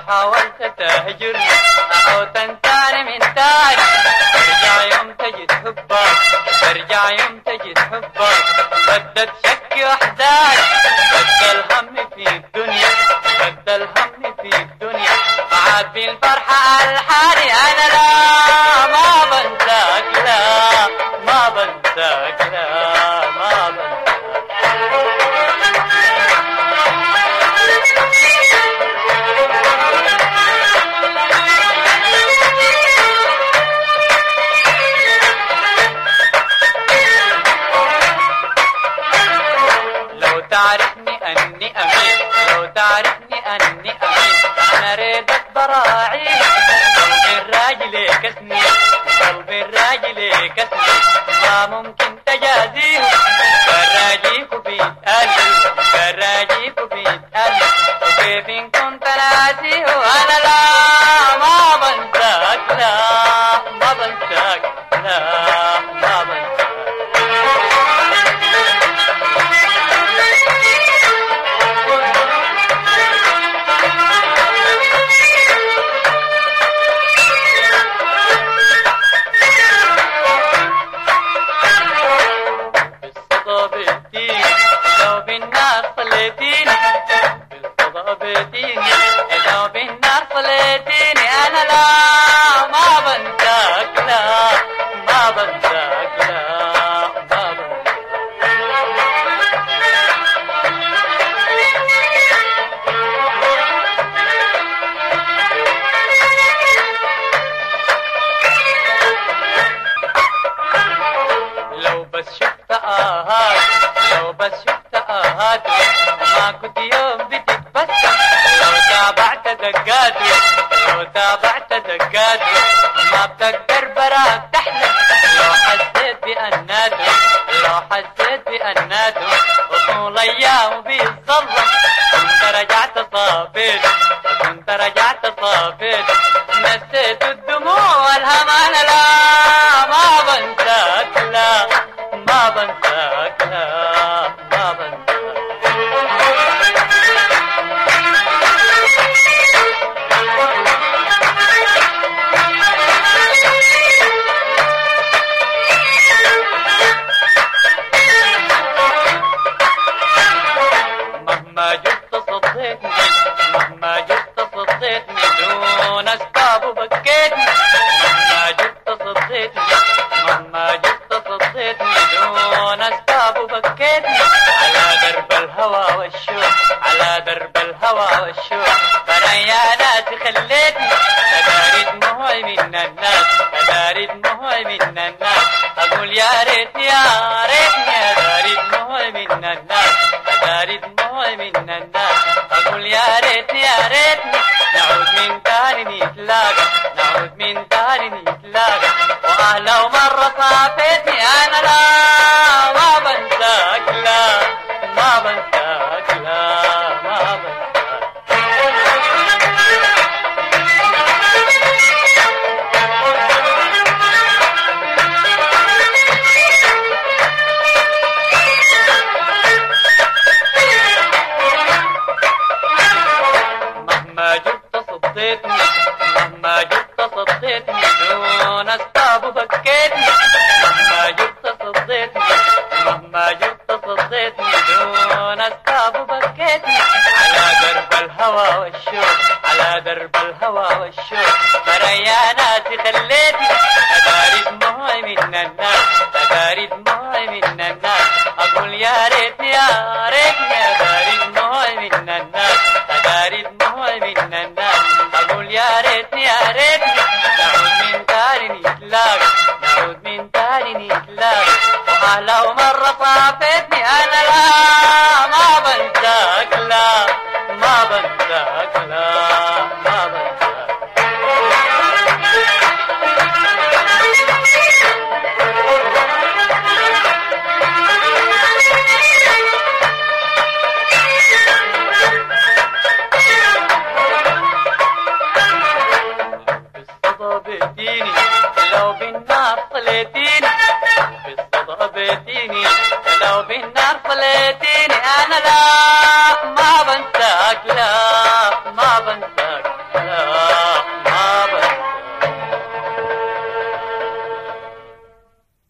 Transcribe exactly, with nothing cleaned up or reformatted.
حاولت تهجرني أو تنساني من تاني، ترجع يوم تجد حبك، ترجع يوم تجد حبك، بدل شكي وأحزاني، بدل همي في الدنيا، بدل همي في الدنيا، عاد بالفرحة الحالي أنا لا ما بنساك، لا ما بنساك، لا ما بنساك. لو تعرفني أني أمين، لو تعرفني أني أمين، أنا ريدك براعي، قلب الراجل كسني، قلب الراجل كسني، ما ممكن تجازيه، كراجيك بيتقلب، كراجيك بيتقلب، وكيف إن كنت ناسيه، أنا لا ما بنساك، لا ما بنساك، لا ما بنساك. لو بالنار صليتيني، بالصدى بيتيني، لو بالنار صليتيني، أنا لا ما بنساك، لا ما بنساك، لا ما بنساك. لو بس شفت آهات، لو بس شفت آهات، ما كنت يوم بتتبسم، لو تابعت دقاته، لو تابعت دقاته، ما بتقدر براك تحلم، لو حسيت بأناته، لو حسيت بأناته، وطول أيام بيتظلم، كنت رجعت صافيت، كنت رجعت صافيت، نسيت الدموع والهم، أنا لا ما بنساك، لا ما بنساك، لا ما بنساك. مهما جبت صديتني، مهما جبت صديتني، دون أسباب وبكيتني، مهما جبت صديتني، مهما جبت صديتني، دون أسباب وبكيتني، على درب الهوى والشوق، على درب الهوى والشوق، بريا ناس خليتني، أداري دموعي من الناس، أداري دموعي من الناس، أقول يا ريت يا ريتني، أداري دموعي من الناس، أداري دموعي من الناس، أقول يا ريت يا ريتني، نعود من تاني نتلاقى، نعود من تاني نتلاقى، وأهلا ومرة صافيتني، أنا لا ما بنساك، لا ما بنساك، لا ما بنساك. مهما جبت صديتني، مهما جبت صديتني، دون أسباب وبكيتني، مهما جبت صديتني، مهما جبت صديتني، دون أسباب وبكيتني، على درب الهوى والشوق، على درب الهوى والشوق، بريا ناسي خليتني، أداري دموعي من الناس، أداري دموعي من الناس، أقول يا ريت يا ريتني، أداري دموعي من الناس، أداري دموعي من الناس، أقول يا ريت يا ريتني، نعود من تاني نتلاقى، نعود من تاني نتلاقى، وأهلا ومرة صافيتني، أنا لا ما بنساك، لا ما بنساك، لا ما بنساك. بيتيني، لو بالنار صليتيني، بالصدى بيتيني، لو بالنار صليتيني، أنا لا